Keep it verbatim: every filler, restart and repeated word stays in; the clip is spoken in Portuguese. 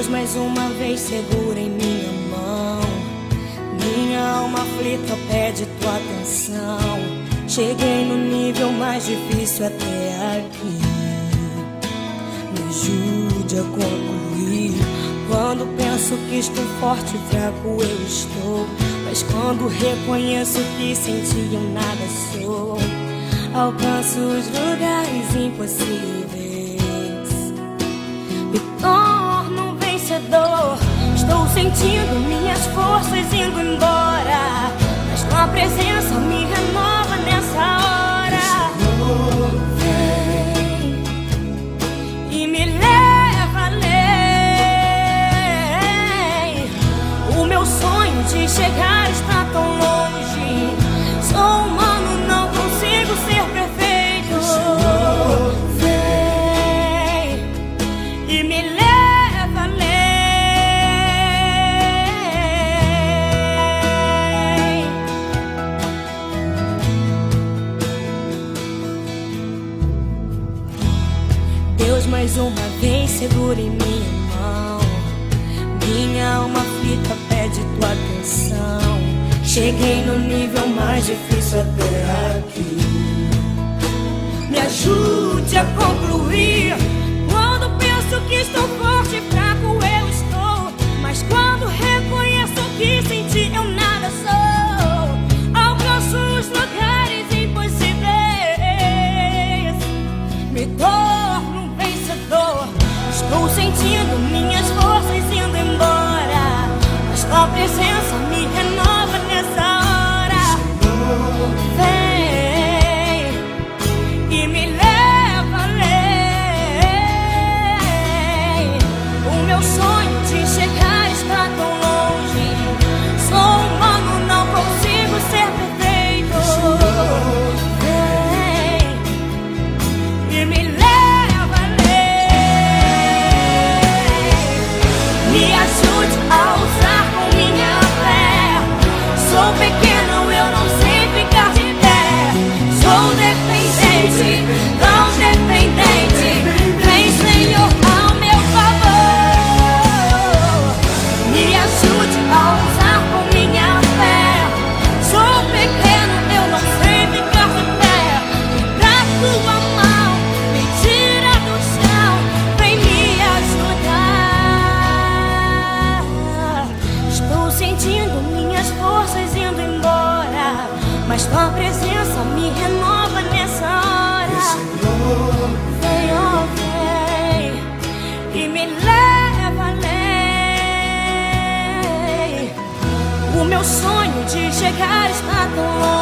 Deus mais uma vez segura em minha mão. Minha alma aflita pede tua atenção. Cheguei no nível mais difícil até aqui. Me ajude a concluir. Quando penso que estou forte e fraco eu estou, mas quando reconheço que sem ti eu nada sou, alcanço os lugares impossíveis, me torno um vencedor. Estou sentindo minhas forças indo embora, mas tua presença me renova nessa hora. Vem e me leva além. O meu sonho de chegar está tão longe. Sou humano, não consigo ser perfeito. Vem e me leva além. Deus mais uma vez segura em minha mão. Minha alma aflita pede tua atenção. Cheguei no nível mais difícil até aqui. Me ajude a concluir. Quando penso que estou forte e fraco eu estou, mas quando reconheço que sem ti eu nada sou, alcanço os lugares impossíveis, me torno um vencedor. Estou sentindo minhas forças indo embora, mas tua presença me renova nessa hora. Vem e me leva além. O meu sonho de chegar está tão longe. Sou humano, não consigo ser perfeito. Vem e me leva além. Me ajude a usar com minha fé. Sou pequeno, eu não sei ficar de pé. Sou dependente, tão dependente. Vem, Senhor, ao meu favor. Me ajude a usar com minha fé. Sou pequeno, eu não sei ficar de pé. Da tua mão, me tira do chão. Vem me ajudar. Estou sentindo minhas forças indo embora, mas tua presença me renova nessa hora. Vem, oh, vem e me leva além. O meu sonho de chegar está tão longe.